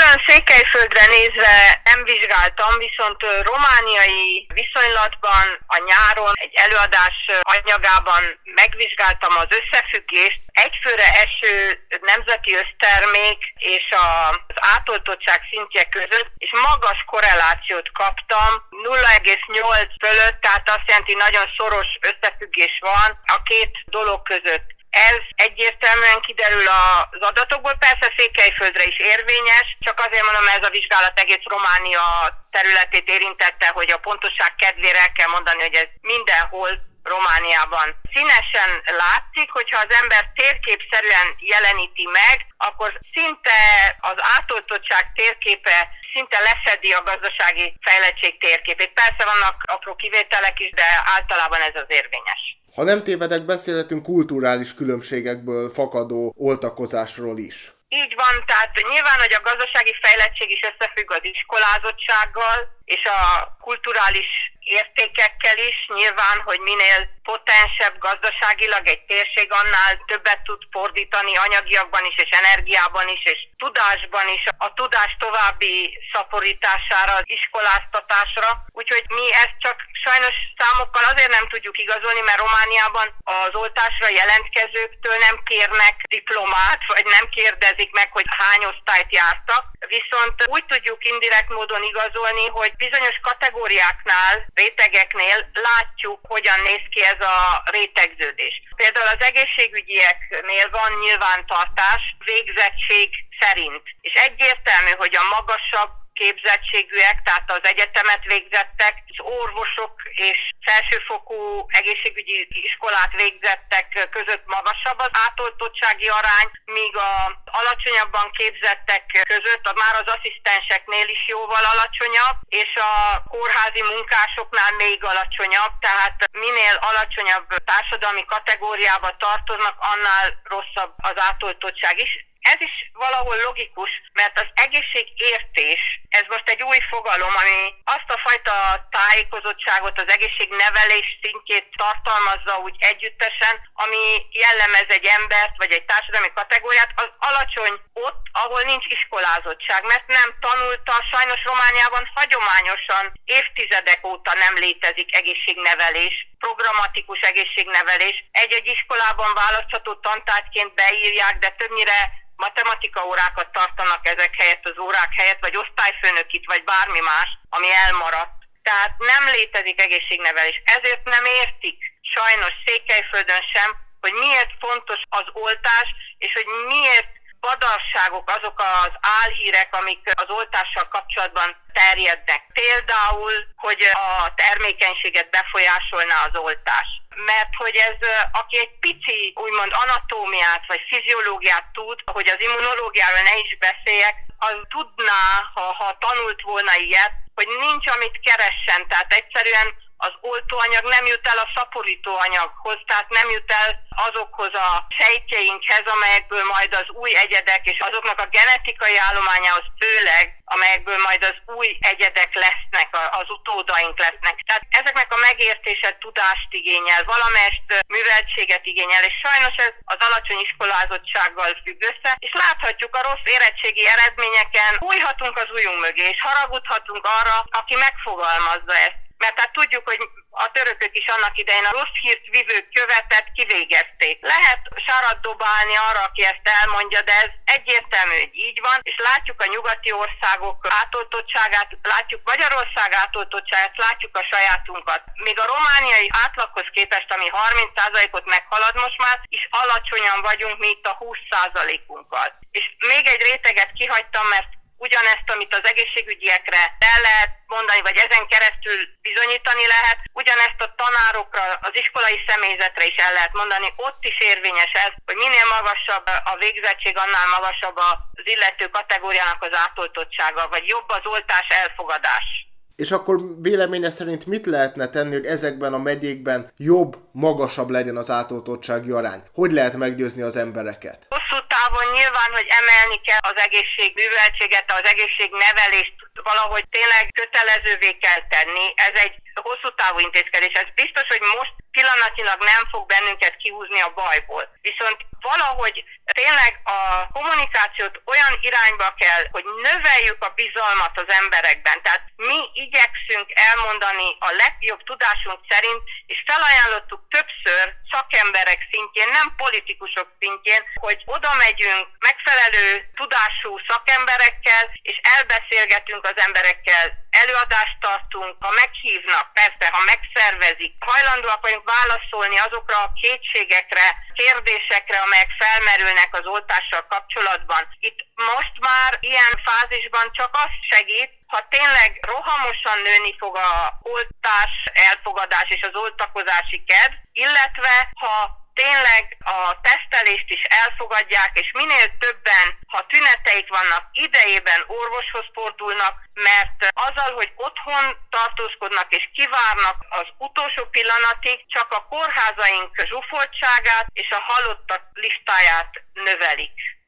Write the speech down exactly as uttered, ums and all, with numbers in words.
Olyan Székelyföldre nézve nem vizsgáltam, viszont romániai viszonylatban a nyáron egy előadás anyagában megvizsgáltam az összefüggést. Egyfőre eső nemzeti össztermék és az átoltottság szintje között, és magas korrelációt kaptam, nulla egész nyolc fölött, tehát azt jelenti, nagyon szoros összefüggés van a két dolog között. Ez egyértelműen kiderül az adatokból, persze Székelyföldre is érvényes, csak azért mondom, ez a vizsgálat egész Románia területét érintette, hogy a pontosság kedvére el kell mondani, hogy ez mindenhol Romániában színesen látszik, hogyha az ember térképszerűen jeleníti meg, akkor szinte az átoltottság térképe szinte lefedi a gazdasági fejlettség térképét. Persze vannak apró kivételek is, de általában ez az érvényes. Ha nem tévedek, beszélhetünk kulturális különbségekből fakadó oltakozásról is. Így van, tehát nyilván, hogy a gazdasági fejlettség is összefügg az iskolázottsággal, és a kulturális értékekkel is. Nyilván, hogy minél potensebb gazdaságilag egy térség, annál többet tud fordítani anyagiakban is, és energiában is, és tudásban is, a tudás további szaporítására, az iskoláztatásra. Úgyhogy mi ezt csak sajnos számokkal azért nem tudjuk igazolni, mert Romániában az oltásra jelentkezőktől nem kérnek diplomát, vagy nem kérdezik meg, hogy hány osztályt jártak. Viszont úgy tudjuk indirekt módon igazolni, hogy bizonyos kategóriáknál, rétegeknél látjuk, hogyan néz ki ez a rétegződés. Például az egészségügyieknél van nyilvántartás végzettség szerint. És egyértelmű, hogy a magasabb képzettségűek, tehát az egyetemet végzettek, az orvosok és felsőfokú egészségügyi iskolát végzettek között magasabb az átoltottsági arány, míg az alacsonyabban képzettek között, már az asszisztenseknél is jóval alacsonyabb, és a kórházi munkásoknál még alacsonyabb, tehát minél alacsonyabb társadalmi kategóriába tartoznak, annál rosszabb az átoltottság is. Ez is valahol logikus, mert az egészségértés, ez most egy új fogalom, ami azt a fajta tájékozottságot, az egészségnevelés szintjét tartalmazza úgy együttesen, ami jellemez egy embert, vagy egy társadalmi kategóriát, az alacsony ott, ahol nincs iskolázottság, mert nem tanulta, sajnos Romániában hagyományosan évtizedek óta nem létezik egészségnevelés, programatikus egészségnevelés. Egy-egy iskolában választható tantárgyként beírják, de többnyire matematika órákat tartanak ezek helyett, az órák helyett, vagy osztályfőnökit, vagy bármi más, ami elmaradt. Tehát nem létezik egészségnevelés. Ezért nem értik sajnos Székelyföldön sem, hogy miért fontos az oltás, és hogy miért badarságok azok az álhírek, amik az oltással kapcsolatban terjednek. Például, hogy a termékenységet befolyásolná az oltás. Mert hogy ez, aki egy pici, úgymond anatómiát vagy fiziológiát tud, hogy az immunológiáról ne is beszéljek, az tudná, ha, ha tanult volna ilyet, hogy nincs amit keressen, tehát egyszerűen az oltóanyag nem jut el a szaporítóanyaghoz, tehát nem jut el azokhoz a sejtjeinkhez, amelyekből majd az új egyedek, és azoknak a genetikai állományához főleg, amelyekből majd az új egyedek lesznek, az utódaink lesznek. Tehát ezeknek a megértése tudást igényel, valamelyest műveltséget igényel, és sajnos ez az alacsony iskolázottsággal függ össze, és láthatjuk a rossz érettségi eredményeken, újhatunk az ujjunk mögé, és haragudhatunk arra, aki megfogalmazza ezt. Mert hát tudjuk, hogy a törökök is annak idején a rossz hírt vivő követet kivégezték. Lehet sarat dobálni arra, aki ezt elmondja, de ez egyértelmű, hogy így van, és látjuk a nyugati országok átoltottságát, látjuk Magyarország átoltottságát, látjuk a sajátunkat. Még a romániai átlaghoz képest, ami harminc százalékot meghalad most már, is alacsonyan vagyunk mi itt a húsz százalékunkkal. És még egy réteget kihagytam, mert ugyanezt, amit az egészségügyiekre el lehet mondani, vagy ezen keresztül bizonyítani lehet, ugyanezt a tanárokra, az iskolai személyzetre is el lehet mondani. Ott is érvényes ez, hogy minél magasabb a végzettség, annál magasabb az illető kategóriának az átoltottsága, vagy jobb az oltás elfogadás. És akkor véleménye szerint mit lehetne tenni, hogy ezekben a megyékben jobb, magasabb legyen az átoltottsági arány? Hogy lehet meggyőzni az embereket? Hosszú távon nyilván, hogy emelni kell az egészségműveltséget, az egészségnevelést valahogy tényleg kötelezővé kell tenni. Ez egy hosszú távú intézkedés. Ez biztos, hogy most pillanatnyilag nem fog bennünket kihúzni a bajból. Viszont valahogy tényleg a kommunikációt olyan irányba kell, hogy növeljük a bizalmat az emberekben. Tehát mi igyekszünk elmondani a legjobb tudásunk szerint, és felajánlottuk többször szakemberek szintjén, nem politikusok szintjén, hogy oda megyünk megfelelő tudású szakemberekkel, és elbeszélgetünk az emberekkel, előadást tartunk, ha meghívnak, persze, ha megszervezik, hajlandóak vagyunk válaszolni azokra a kétségekre, kérdésekre, amelyek felmerülnek az oltással kapcsolatban. Itt most már ilyen fázisban csak az segít, ha tényleg rohamosan nőni fog a oltás elfogadás és az oltakozási kedv, illetve ha tényleg a tesztelést is elfogadják, és minél többen, ha tüneteik vannak, idejében orvoshoz fordulnak, mert azzal, hogy otthon tartózkodnak és kivárnak az utolsó pillanatig, csak a kórházaink zsúfoltságát és a halottak listáját növelik.